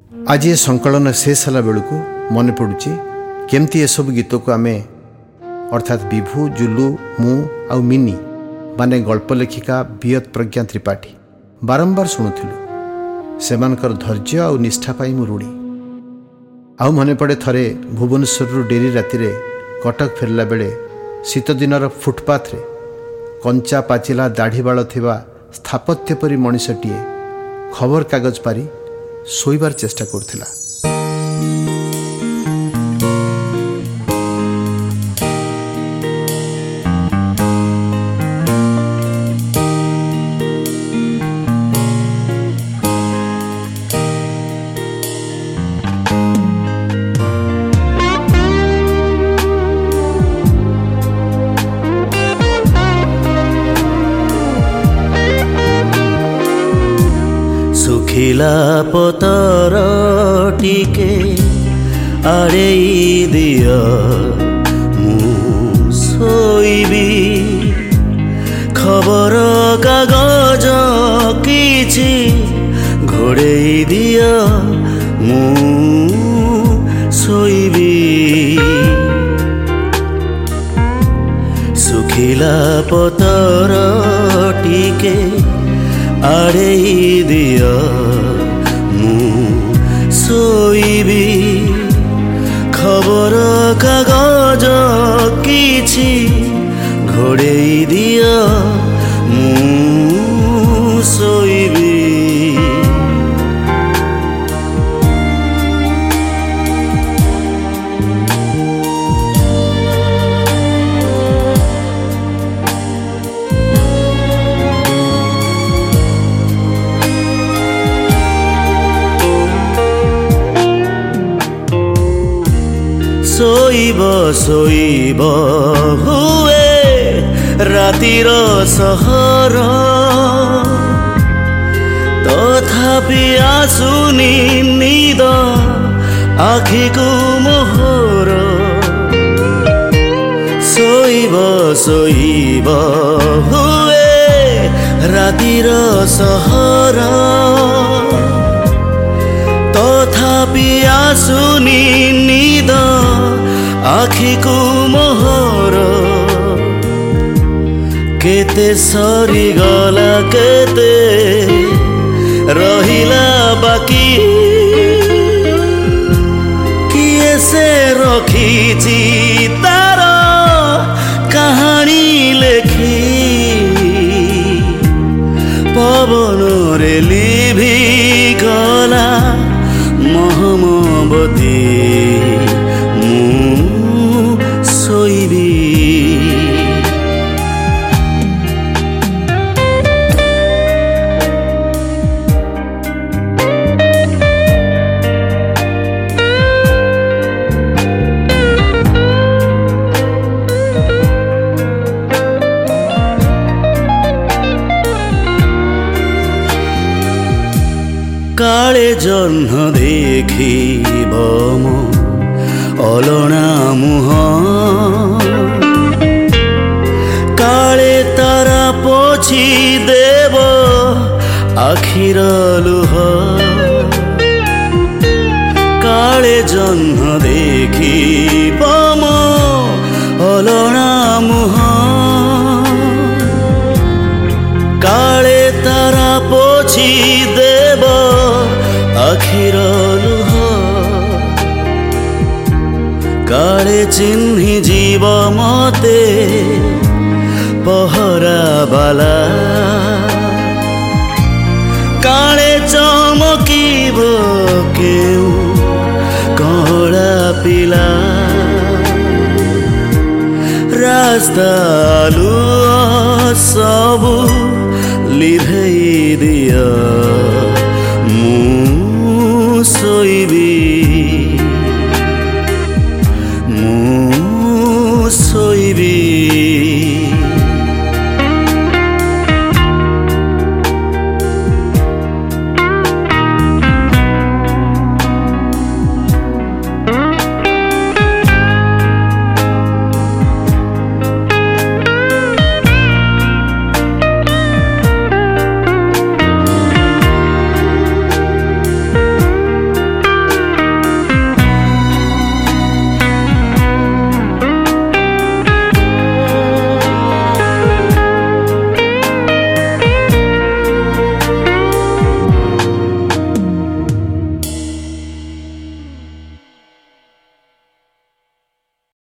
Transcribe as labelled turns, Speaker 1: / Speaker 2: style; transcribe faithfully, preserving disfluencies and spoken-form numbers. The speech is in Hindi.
Speaker 1: आज ये संकलन शेष होला बेलू मन पड़ुची केमती ये सब गीत को आमे अर्थात विभू जुलू मु आउ मिनी माने गल्प लेखिका बियत प्रज्ञा त्रिपाठी बारंबार शुणुलु सेमानकर धैर्य आउ निष्ठा पाई मु ऋणी। आउ मने पड़े थरे भुवनेश्वर डेरी राति रे कटक फेरला बेले शीत दिनर फुटपाथ रे कंचा पाचिला दाढ़ी बाल थिबा स्थापत्य परी मनीषटीए खबर कागज पारी सोईबार चेष्टा करथिला।
Speaker 2: सुखिला पतर टिके आड़ेई दिया मु सोईबी खबर कागज किछि घोड़ेई दिया मु सोईबी सुखिला पतर टिके आड़ेई दिया मु सोईबी खबर कागज किछि घोड़ेई दिया मु सोईबी। सोईब सोईब हुए रातिर सहर तथापि आसुनी निद आखिको मोहर सोईब सोईब हुए रातिर सहर तथापि आसुनी निद आखिको मोहर केते सरी गला केते रहिला बाकी किए से रखिछि तार कहानी लेखी पवन रे लिभि गला मोहम्मदी मु सोईबी। काले जह्न देखिब मो अलना मुह काले तारा पोछि देव आखिर लुह काले जह्न देखिब मो अलना मुह काले तारा पोछि देव आखिर लुह काले चिन्हि जीव मते पहरा बाला काले चमकीब केउ कला पिला रास्ता लुह सबु लिभेई दिया मु सोईबी।